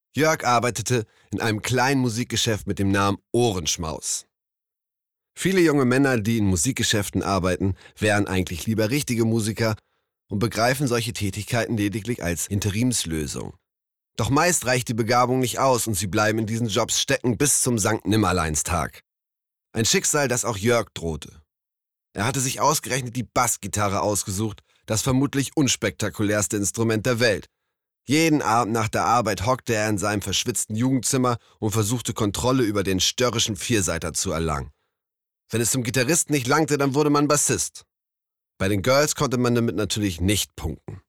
Jörg arbeitete in einem kleinen Musikgeschäft mit dem Namen Ohrenschmaus. Viele junge Männer, die in Musikgeschäften arbeiten, wären eigentlich lieber richtige Musiker und begreifen solche Tätigkeiten lediglich als Interimslösung. Doch meist reicht die Begabung nicht aus und sie bleiben in diesen Jobs stecken bis zum Sankt-Nimmerleins-Tag. Ein Schicksal, das auch Jörg drohte. Er hatte sich ausgerechnet die Bassgitarre ausgesucht, das vermutlich unspektakulärste Instrument der Welt. Jeden Abend nach der Arbeit hockte er in seinem verschwitzten Jugendzimmer und versuchte Kontrolle über den störrischen Vierseiter zu erlangen. Wenn es zum Gitarristen nicht langte, dann wurde man Bassist. Bei den Girls konnte man damit natürlich nicht punkten.